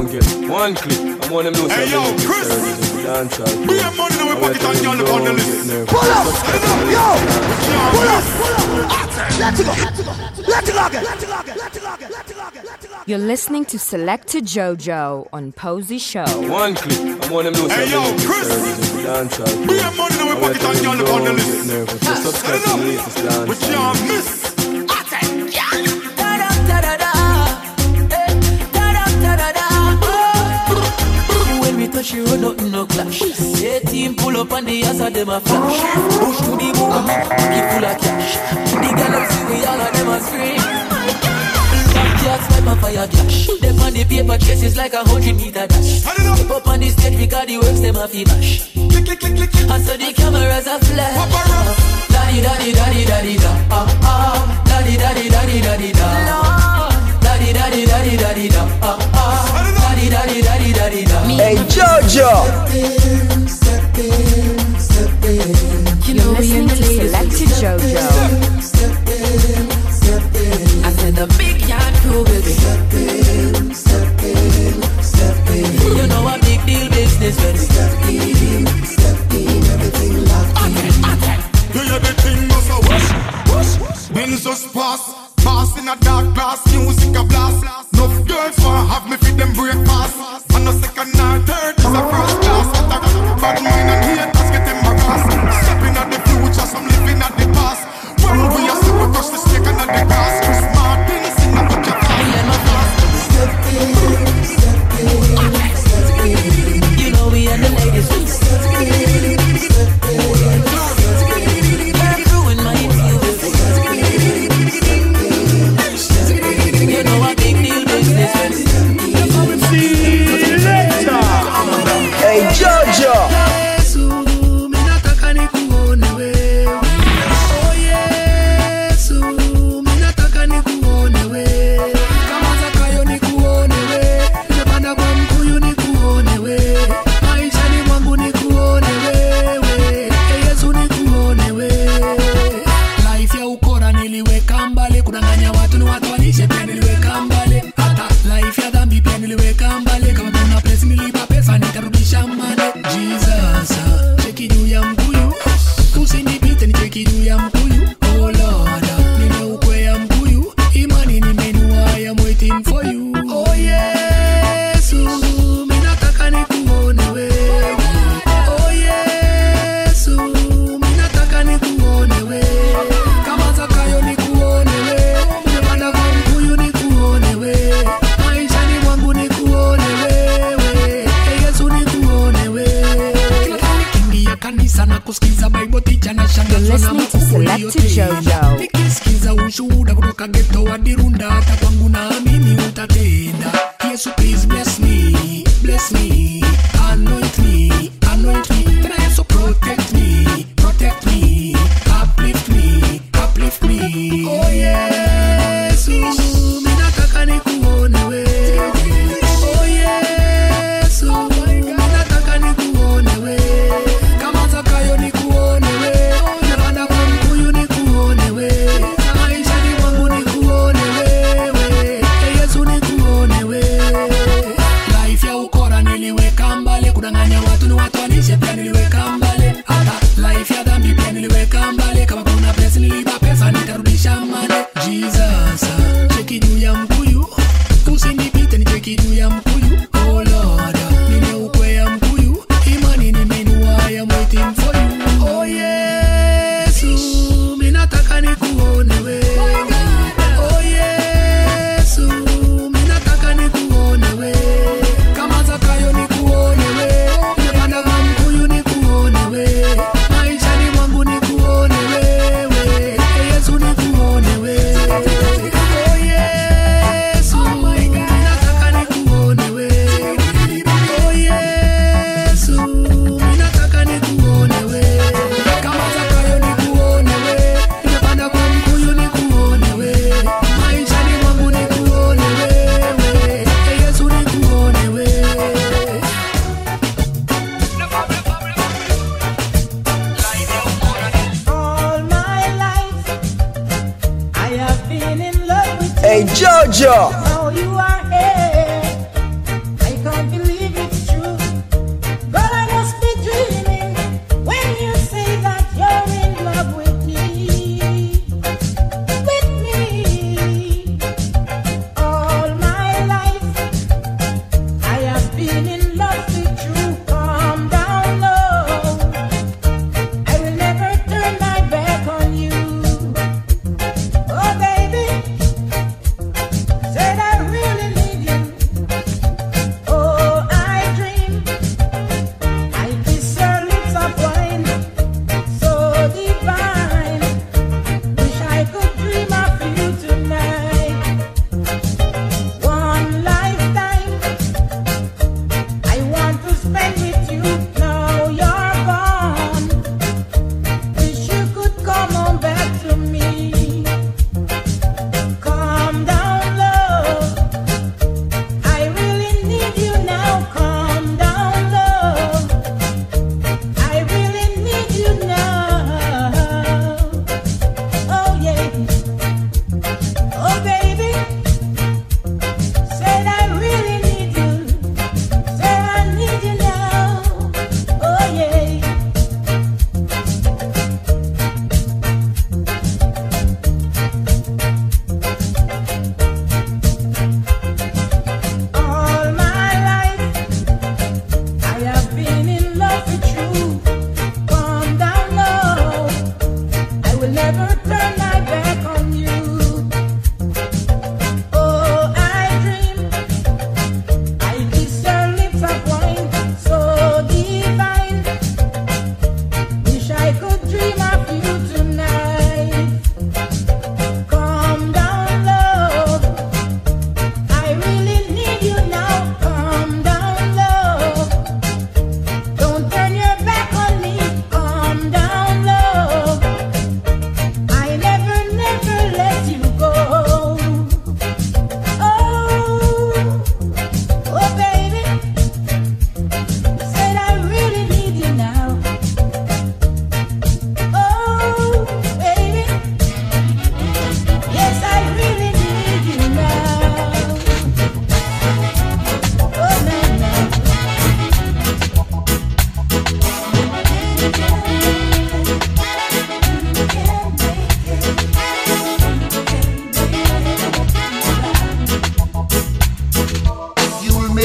don't get one click. I'm one of them Hey yo, Chris, be a money in my pocket and y'all look on the list. Pull up, yo, pull up. Let it go. You're listening to Selector JoJo on Posey Show. One click. I'm one of them. Hey yo, Chris, be a money in my pocket and y'all look on the list. But y'all miss. Touch you, nothing no clash. 18 pull up on the ass of them a flash. Push to the moon, keep full of cash. The galaxy we all of them a scream. Black cats like my fire clash. Them on the paper chases like 100-meter dash. Step up on the stage because the works them a fee bash. Click, click, click, click. And so the cameras are flash. Daddy, daddy, daddy, daddy, da. Daddy, daddy, daddy, daddy, da. Daddy, daddy, daddy, daddy, da. Daddy, daddy, daddy, daddy, da. Hey JoJo. Step in, step in. You're listening to Selector JoJo. Step in. I said the big yard crew will be. Step in, step in, step in. You know a big deal business when we step in, everything locked in. Do you the thing goes a whoosh? Men just pass in a dark glass, music a blast. Enough girls want have me feed them breakfast. And no second nor third is a first class. Bad mind and haters get them harassed. Stepping at the future, some living at the past. When we are super crush the snake and at the grass. Chris Martin is in a good job. Step in, step in, step in. You know we and the ladies. Step in, step in, step in. They're ruin my music. You know a big deal business. Hey JoJo. Hey JoJo. Now you are here. I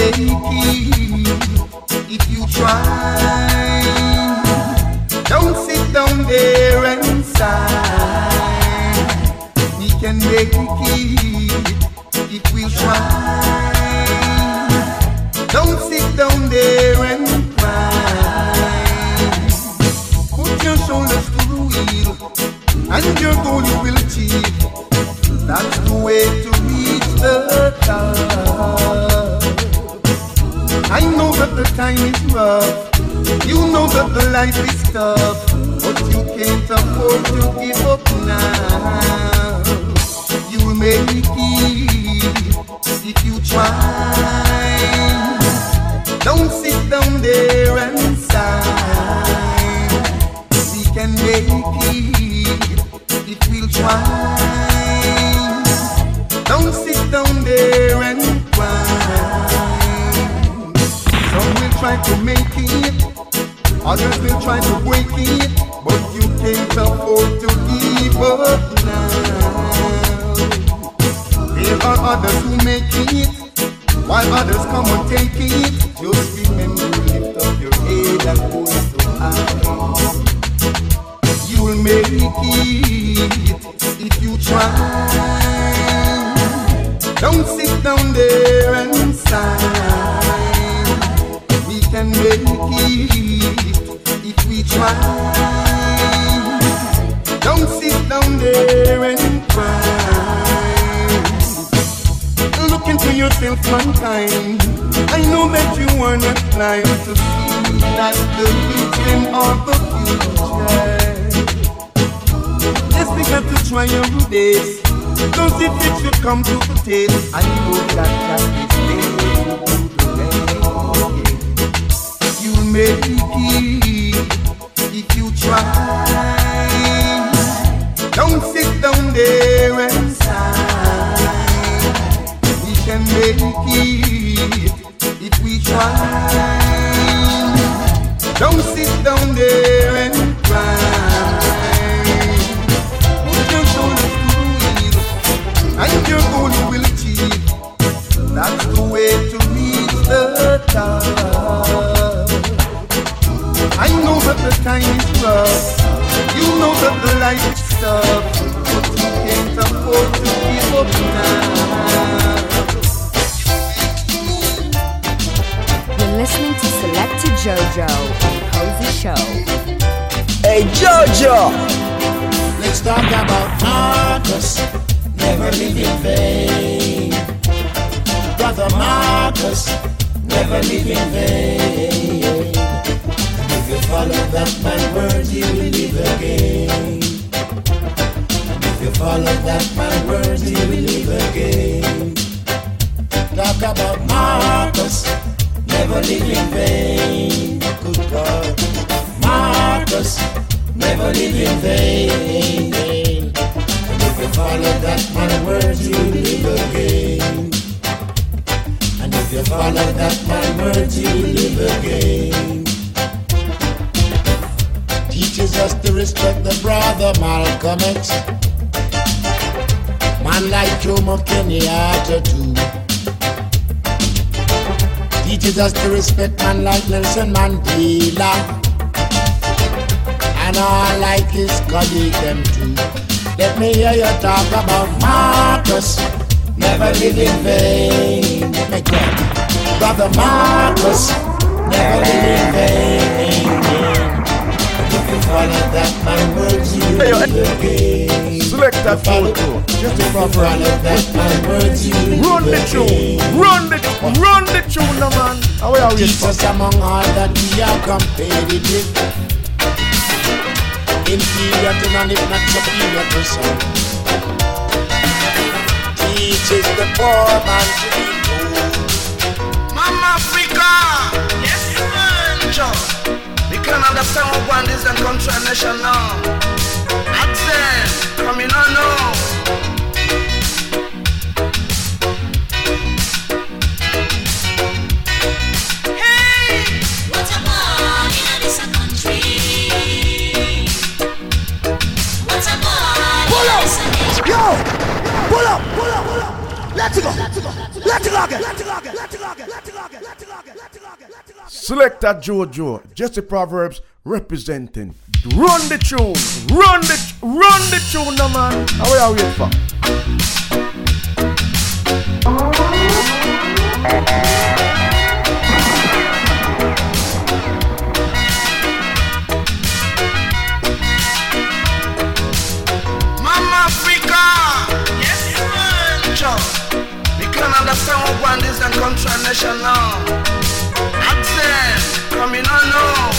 make it if you try. Don't sit down there and sigh. We can make it if we try. Don't sit down there and cry. Put your shoulders to the wheel, and your goal you will achieve. That's the way to reach the top. I know that the time is rough, you know that the life is tough, but you can't afford to give up now. You'll make it if you try. Don't sit down there and sigh. We can make it if we'll try. Don't sit down there and cry. Some will try to make it, others will try to break it, but you can't afford to give up now. There are others who make it, while others come and take it. Just remember to lift up your head and hold so high. You'll make it if you try. Don't sit down there and sigh. We can make it if we try. Don't sit down there and cry. Look into yourself, mankind. I know that you are not blind to see that the victim of the future. Yes, we got to try every day. Cause if it should come to the table, I know that is there to do the way. You'll make it if you try. Don't sit down there and sigh. We can make it if we try. Don't sit down there and cry. Put your shoulders to the wheel, and your goal you will achieve. That's the way to reach the top. I know that the time is rough, you know that the life is tough, but you can't afford to give up now. You're listening to Selected JoJo on the Cozy Show. Hey JoJo! Let's talk about Marcus, never live in vain. Brother Marcus, never live in vain. If you follow that man word, you will live again. If you follow that man word, you will live again. Talk about Marcus, never live in vain. Good God, Marcus, never live in vain. And if you follow that man word, you will live again. And if you follow that man word, you will live again. Teaches us to respect the brother Malcolm X, man like Jomo Kenyatta too. Teaches us to respect man like Nelson Mandela, and all like his colleague them too. Let me hear you talk about Marcus, never live in vain. Let me go. Brother Marcus, never live in vain. If you follow that man words, you will live again. Select that photo. Just to proper that man words, you will run the tune. Run the tune, no man. How are we? Jesus among all that we are competitive, inferior to none, if not superior to some. Teaches the poor man to be poor. Mama Africa, yes man, Joe. We can understand what one is and country and nation now. Accent, come in on now. Hey, what about in this country? What about pull up, yo, pull up. Let's go again. Selector Jojo, Jesse Proverbs representing. Run the tune, run the tune, no man. How are you wait for? Mama Africa, yes man, Joe. We can understand what one is and control nation now. Accent, coming on now.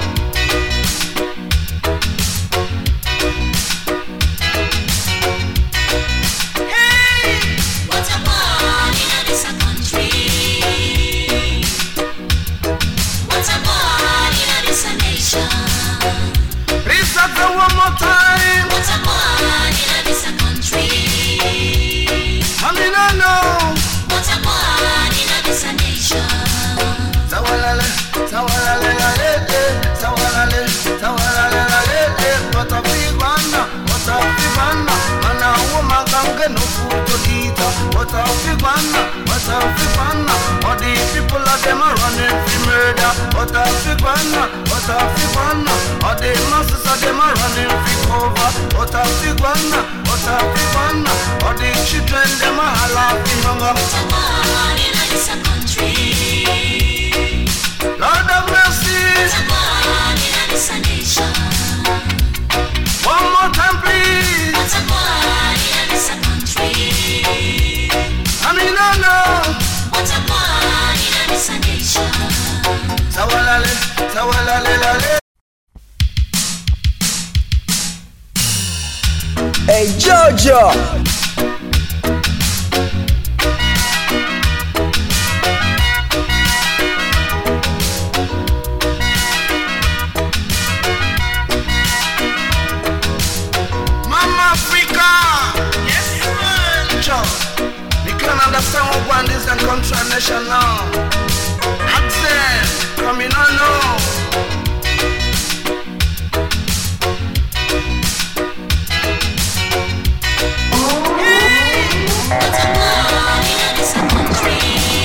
One more time. What's a boy in this country? I mean I know. What's a boy in this nation? Sawalale, sawalale, sawalale, sawalale, what a figana, what a figana. Mana woman can get no food to eat. What a figana, what a figana. All the people of them are running for murder. What a figana, what a figana. All the masses of them are running for cover. What a figana, what a figana. All the children them are laughing hunger. What's a boy in this country? Lord of mercy. What's a boy in this nation? One more time, please. What's a boy in this country? I mean, I know. What's a boy in this nation? Sawalale, sawalale, lale. Hey Jojo. Understand what one is and control nation now. Accent, coming on now. What's a boy in this country?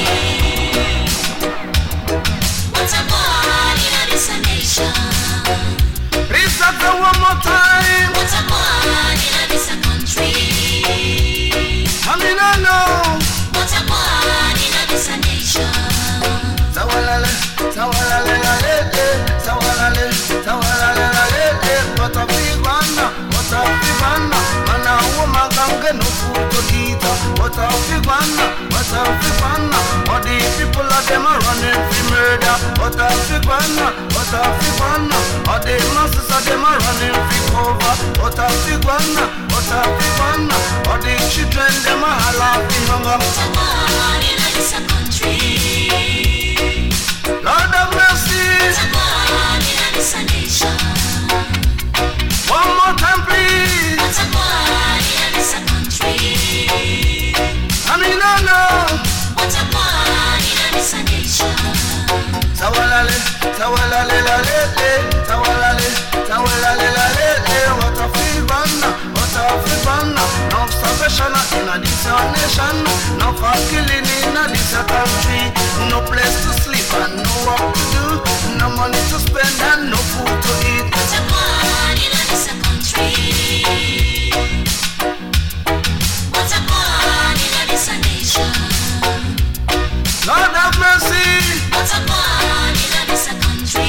What's a boy in this nation? Please say one more time. What's a boy in this country? I mean I know. What's a boy in this nation? Sawalale, sawalale, sawalale, sawalale, what a figana, what a figana. Mana woman can get no food to eat. What a figana, what a figana. All the people of them are running for murder. What a figana, what a figana. All the masses of them are running for cover. What a figana, what a figana. All the children them are laughing hunger. What's a boy in this country? Lord of mercy. What's a boy in this nation? One more time, please. What's a boy in this country? I mean I know. What's a boy in this nation? Sawalale, sawalale, sawalale, sawalale, what a figana, what a figana. No salvation in this nation, no for killing in this country, no place to sleep and no work to do, no money to spend and no food to eat. What's a boy in this country? What's a boy in this nation? Lord have mercy. What's a boy in this country?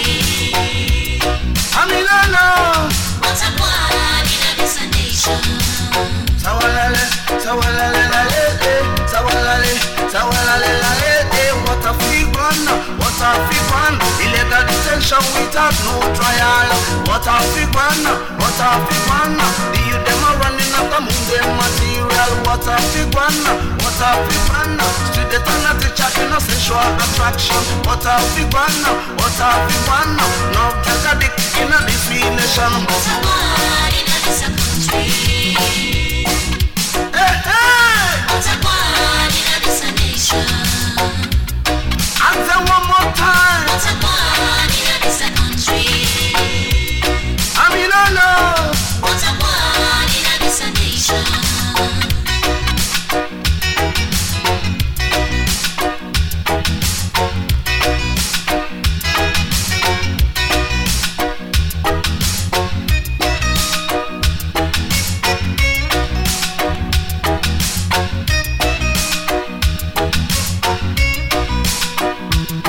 I mean I know. What's a boy in this nation? Sawalale, sawalale, sawalale, sawalale, what a figana, what a figana. Illegal detention without no trial. What a figana, what a figana. The youth them are running after moving material. What a figana, what a figana. Student and a teacher in a sexual attraction. What a figana, what a figana. No drug addict in a this nation. What's a boy in this country? Hey, hey! What's a boy in this nation? Answer one more time. What's a boy in this country? I mean I know. What's a boy in this nation?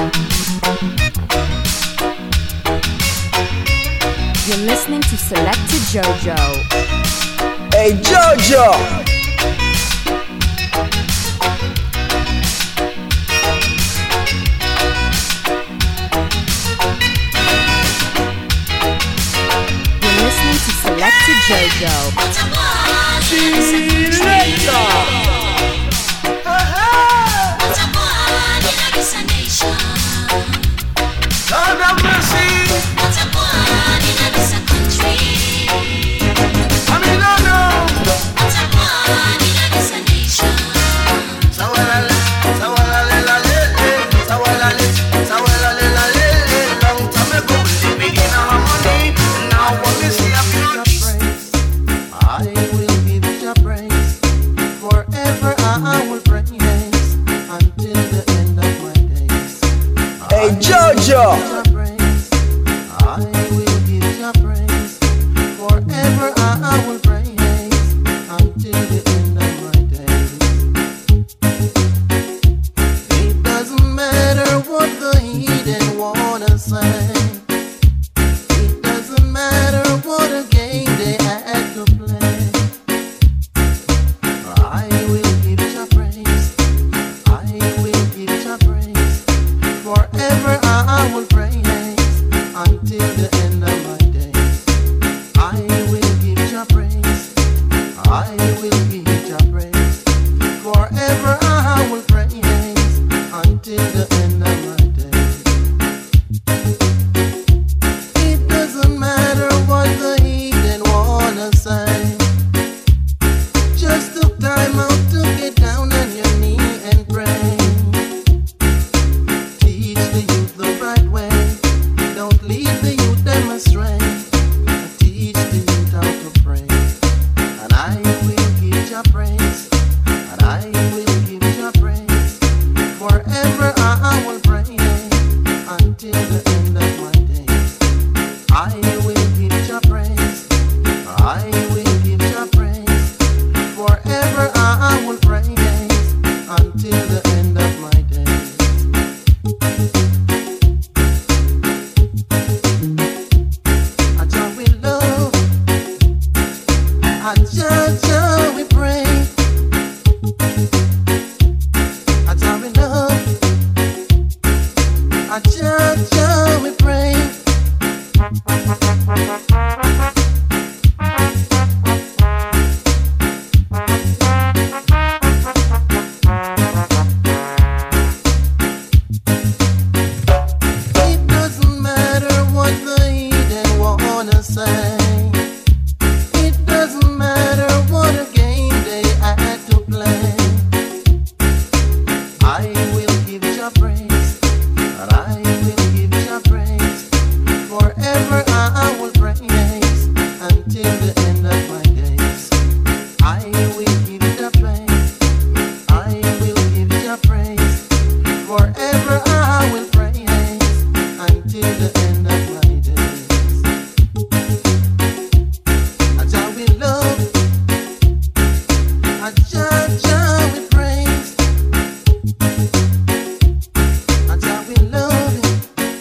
You're listening to Selected JoJo. Hey JoJo. Selected JoJo. God have mercy. I mean, no, no. Sawalale, sawalale, sawalale, sawalale, long time ago, living in harmony. Now what we see up here. I will give you praise. Forever I will praise until the end of my days. Hey JoJo. I will give you praise. Forever I will praise until the end of my days. It doesn't matter what the heathen wanna say. It doesn't matter what a game they had to play. I will give you praise. I will give you praise. Forever I will praise until the end of my days. I will give you praise. I will give you praise. Forever I will praise until the end of my days. It doesn't matter what the heathen wanna say. Just took time out to get down on your knee and pray. Teach the youth the right way. Don't lead the youth them astray. Teach the youth how to pray. And I will give you praise. And I will give you praise. Forever I will praise until the end of my days. I will give you praise. I will give you praise. Forever I will praise until the end of my days. I just will love. I just will pray. I just will love. I just will pray. It doesn't matter what the heathen wanna say. It doesn't matter what a game they had to play. I will give you praise. And I will give you praise. Forever I will praise until the end of my days. I will give you praise. I will give you praise. Forever I will praise until the end of my days. I just will love. I just will praise. I just will love.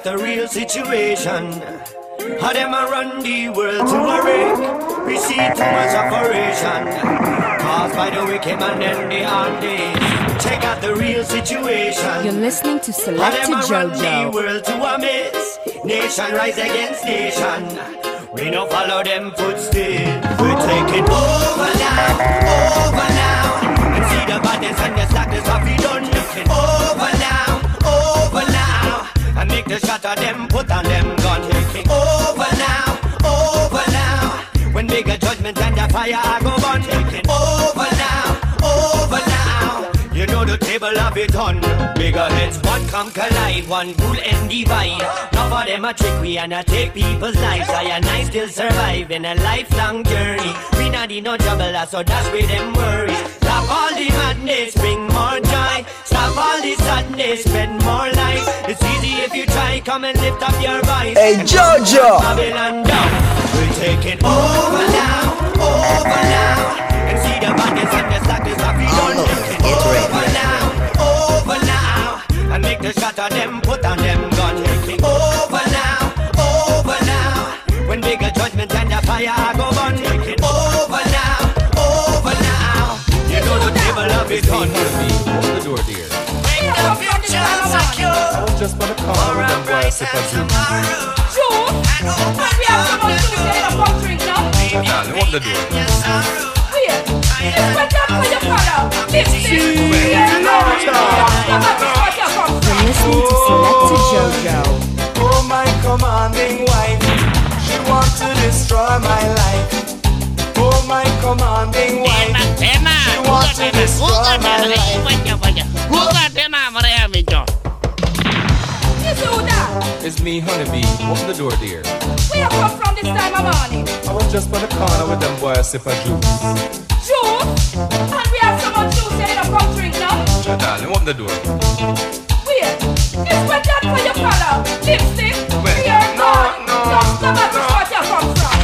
out the real situation. How them a run the world to a wreck. We see too much operation caused by the wicked man and the hard days. Check out the real situation. You're listening to Selected How them a run the JoJo. world to a mess. Nation rise against nation. We don't follow them footsteps. We're taking over now, and see the badness and the slackness of we done. Over now, and make the shot of them, put on them gun. Taking over now. When bigger judgment and the fire I go on. Taking over now. You know the table of it on. Bigger heads, one conquer life, one rule and divide. Now for them a trick we and a take people's lives. I and I still survive in a lifelong journey. We not in no trouble, so that's where them worries. Stop all the madness, bring more joy. Stop all the sadness, spend more life. It's easy if you try, come and lift up your voice. Hey Jojo! Babylon down. We're taking over now. And see the badness and the slackness of the over now, and make the shot of them, put on them gun. Taking over now, when bigger judgment and the fire go on. Taking over now, you know the table of it on. Open the door, dear. Make the future secure. Just for the car with them boys if I do. We have someone to get a pop drink now. Darling, open the door. It's what up for your brother. You're listening to Selected JoJo. Oh, my commanding wife, she wants to destroy my life. Oh, my commanding wife, she wants to destroy my life. It's me, Honeybee. Open the door, dear. Where you come from this time of morning? I was just by the corner with them boys sip a juice. Juice? And we have someone juice in a pop drink now? Sure, darling, open the door. Wait, it's what up for your brother. Lipstick? No. Just the back is what you come from.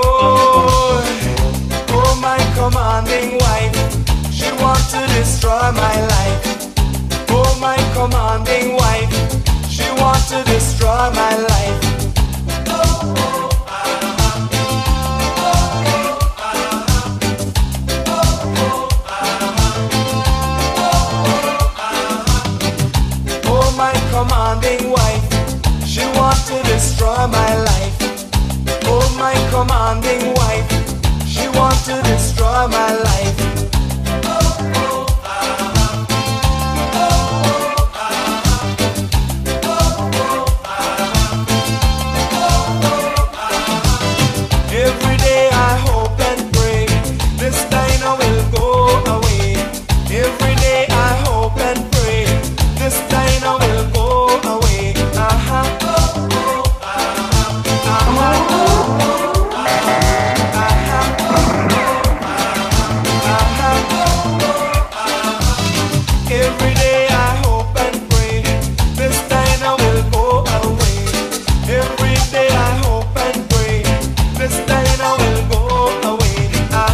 Oh, my commanding wife, she wants to destroy my life. Oh, my commanding wife, she wants to destroy my life. Oh, my commanding wife, she wants to destroy my life. Oh, my commanding wife, she wants to destroy my life. Every day I hope and pray this diner will go away. Every day I hope and pray this diner will go away. Every day I hope and pray this diner will go away. Every day I hope and pray this diner will go away.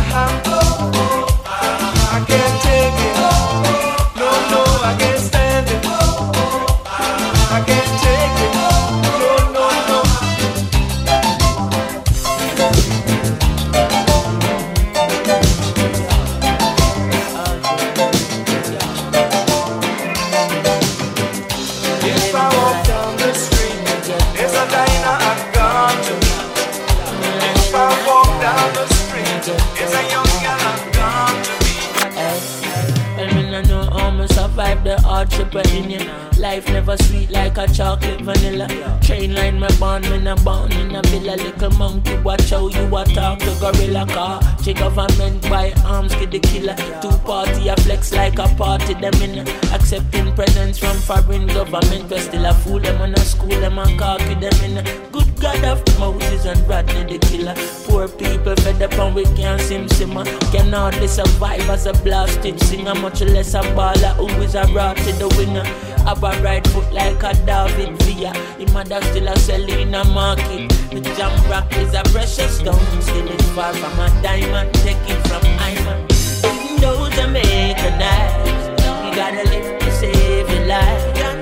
I can't take it. No, I can't stand it. I can't take it. No. If I walk down the street, there's a diner I've gone to meet. If I walk down the street, there's a young girl I've gone to meet. Well, me no know how me survive the hardship in you. Life never sweet like a chocolate vanilla. Train line me born, me no born in a villa. Little monkey, watch how you a talk to gorilla car. Che government buy arms, kid the killer. Two party a flex like a party, them in accepting presents from foreign government. But still a fool them and a school them and cocky them in. Good God of Moses and Rodney the killer. Poor people fed up and we can't simmer. Can hardly survive as a blasted singer. Much less a baller who is a rat to the winner. Have a right foot like a David Villa. The mother still a sell in a market. The jam rock is a precious stone. Still it's far from a diamond. Take it from Iman. Even though Jamaica nice, you gotta live to save your life. After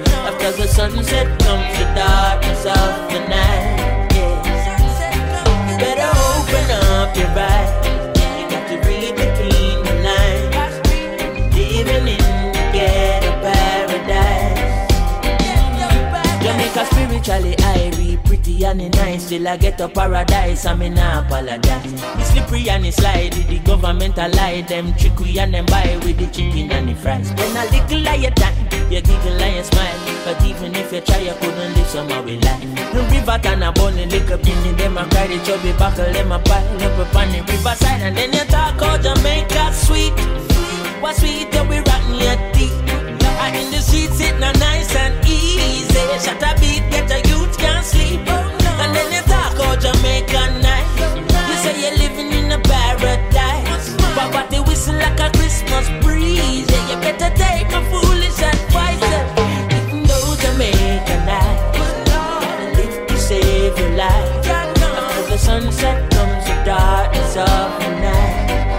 As the sunset comes, the darkness of the night. Yeah. Better open up your eyes. You got to read between the lines. Living in the ghetto paradise. Jamaica spiritually irie, pretty and nice. Till I get to paradise, I'm in a apologize. It's slippery and it's slidey. The government a lie, them trickery and them buy with the chicken and the fries. Then a little lie you time, you giggle and you smile. But even if you try, you couldn't live somehow with life. The river and a bunny lick up in them and cry the chubby buckle, them a pile up on the riverside. And then you talk out Jamaica sweet. What sweet that we rotten your teeth. And in the streets sitting nice and easy. Shut a beat, get a youth can't sleep. And then you talk out Jamaica night. You say you're living in a paradise. But what they whistle like a Christmas breeze. Yeah, you better take a foolish advice. Even though Jamaica night, gotta live to save your life. After the sunset comes the darkness of the night.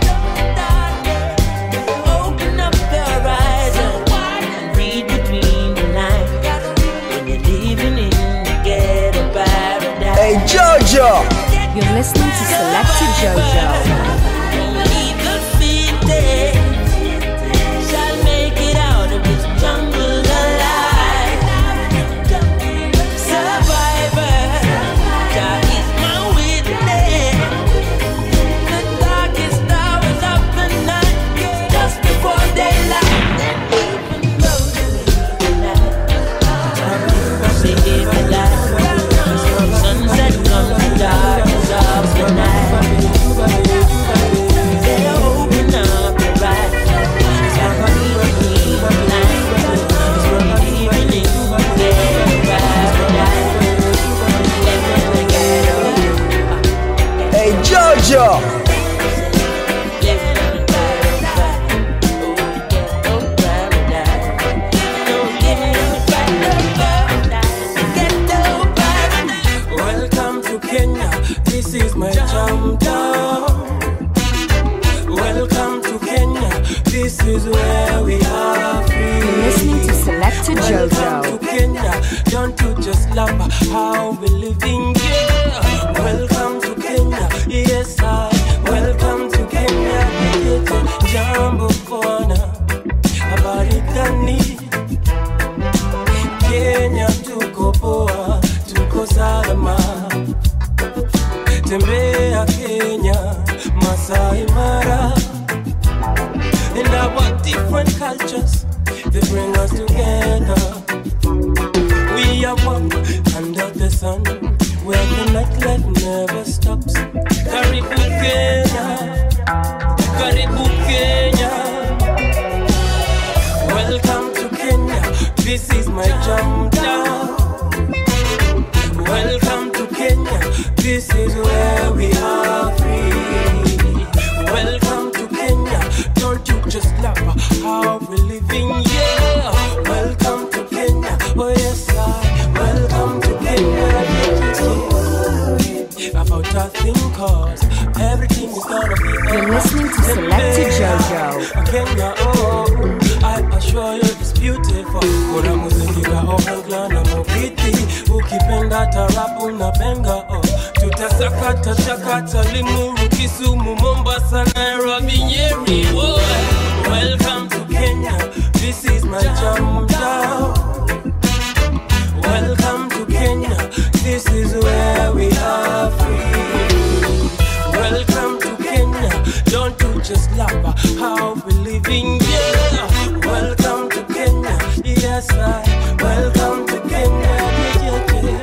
Open up your eyes and read between the lines. When you're living in the ghetto paradise. Hey Jojo, you're listening to Selected Jojo. Shall make it out of this jungle alive. Survivor, Jah is my witness. The darkest hours of the night, just before daylight. And even though the night, save my life. Sunset comes, the darkest of the night. hey Jojo. Welcome to Kenya, this is my jam town. Welcome to Kenya, this is where we are free. You're listening to Selected Jojo. Welcome to Kenya, don't you just love how we living here. Welcome to Kenya, yes I. Welcome to Kenya, it's Jambo Corner. Habari gani? Kenya tuko poa, tuko salama. Tembea Kenya, Masai Mara. And our different cultures, they bring us together. We are one under the sun, where the nightlife never stops. Karibu Kenya, Karibu Kenya. Welcome to Kenya, this is my jam town. Welcome to Kenya, this is where we are free. Welcome to Kenya, don't you just love how we're living, yeah. Welcome to Kenya, oh yes I. Welcome to Kenya, about a thing cause everything is gonna be alright. You're listening to Selected Jojo. Kenya, oh, I assure you it's beautiful. Kuna muziki ka ohangla na mopiti. Ukipenda tarabu na benga, oh. Tutasakata chakata Limuru, Kisumu, Mombasa, Nairobi, Nyeri, oh. Welcome to Kenya, this is my jam town. Welcome to Kenya, this is where we are free. Welcome to Kenya, don't you just love how we living, yeah. Welcome to Kenya, yes I. Welcome to Kenya, yeah, yeah.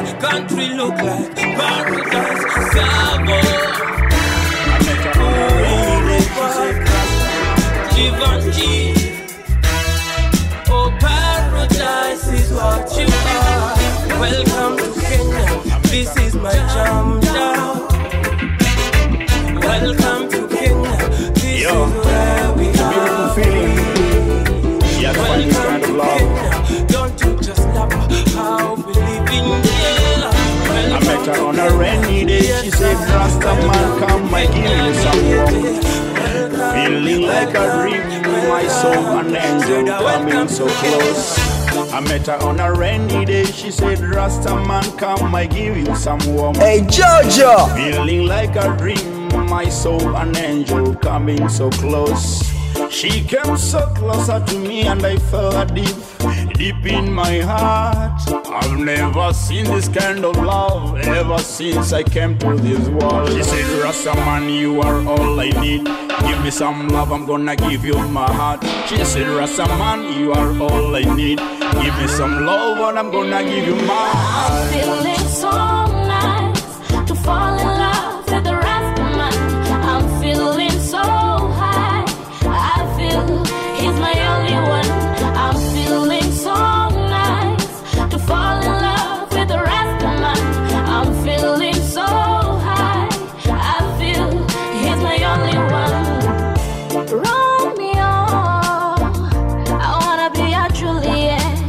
country look like paradise. Sabo, Givenchy. Oh, paradise is what you are. Welcome to Kenya. This is my jam now. Welcome to Kenya. This is where we are. Yeah, funny kind of love. Don't you just love how we live in here? I met her on a rainy day. She said, Rasta man, come, I give you some warmth. Feeling like a dream, my soul, an angel coming so close. I met her on a rainy day. She said, Rasta man, come, I give you some warmth. Hey, Jojo! Feeling like a dream, my soul, an angel coming so close. She came so closer to me and I felt deep in my heart. I've never seen this kind of love ever since I came to this world. She said, Rasta man, you are all I need. Give me some love, I'm gonna give you my heart. She said, Rasta man, you are all I need. Give me some love and I'm gonna give you my heart. I'm feeling so nice to fall in love with the Rasta man. I'm feeling so high. I feel he's my only one. I'm feeling so nice to fall in love with the Rasta man. I'm feeling so high. I feel he's my only one. Romeo, I wanna be a Juliet.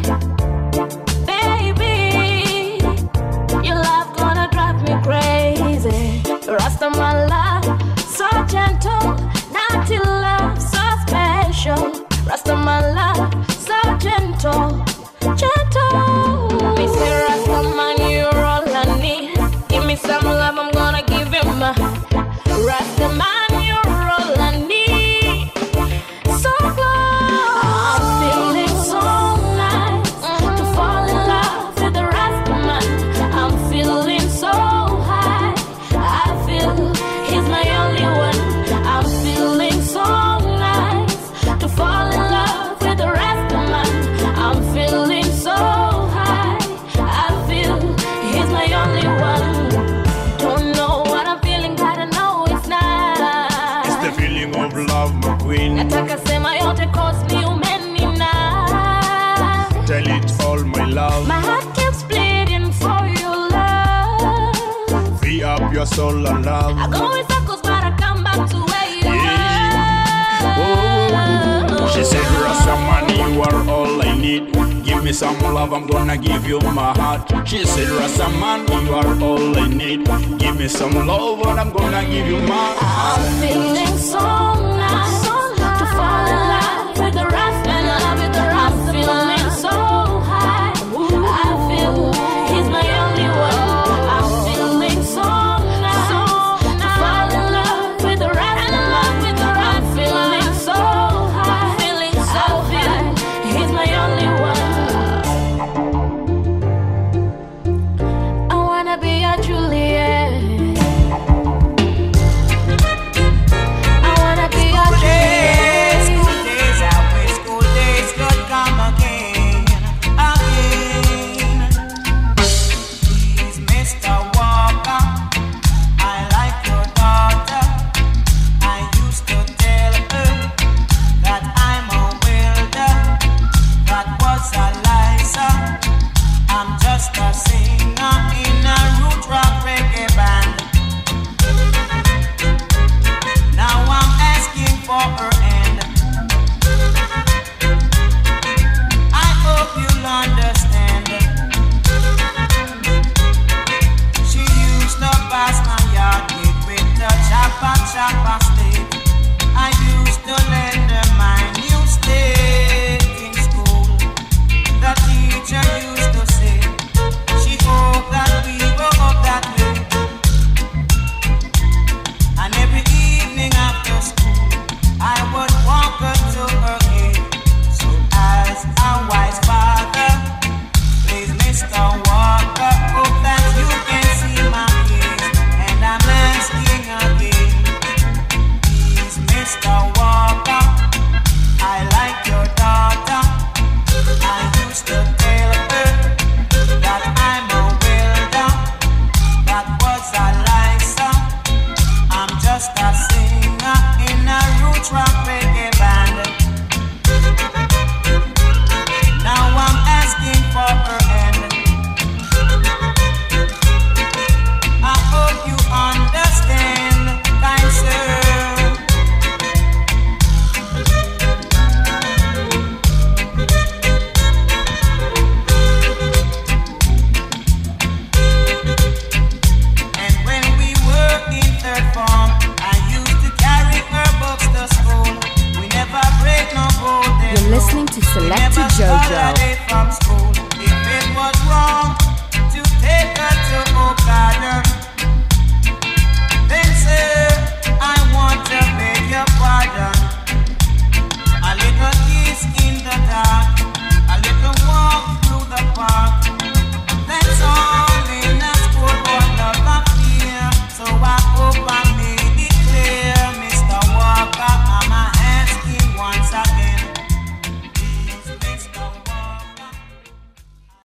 Baby, your love gonna drive me crazy. Rasta man love, so gentle, not till love, so special. Rasta man love, so gentle, gentle. Me say Rasta man, you're all I need. Give me some love, I'm gonna give him my Rasta man, you're all I need. So close, I'm feeling so nice to fall in love with the Rasta man. I'm feeling so high. I feel he's my only one. I'm feeling so nice to fall in love with the Rasta man. I'm feeling so high. I feel he's my only one. Don't know what I'm feeling, gotta know it's nice. It's the feeling of love, my queen. Nataka sema yote cause ni umenina. Tell it all, my love. My heart keeps bleeding for your love. Free up your soul and love. I go in circles but I come back to where you are. She said, Rasta man, you are all I need. Give me some love, I'm gonna give you my heart. She said, Rasta man, you are all I need. Give me some love and I'm gonna give you my heart. I'm feeling so nice to fall in love with the Rasta man. I'm feeling so high. I feel he's my only one. I'm feeling so nice to fall in love with the Rasta man. I'm feeling so high. I feel he's my only one. I wanna be a Juliet. I wanna be a Juliet. School days, I wish school days could come again, again. Please, Mr. Walker, I like your daughter. I used to tell her that I'm a welder. That was a lie, sir. I'm just a singer in a root rock reggae band. Now I'm asking for her hand. I hope you'll understand. She used to pass my yard gate with the chopper stick. I used to lend her my new stick in school. The teacher used to say she hoped that we were up that way. And every evening after school, I would walk her to her gate. So as a wise father, please, Mr. Walker, hope that you can see my case. And I'm asking again, to Selector JoJo. From school.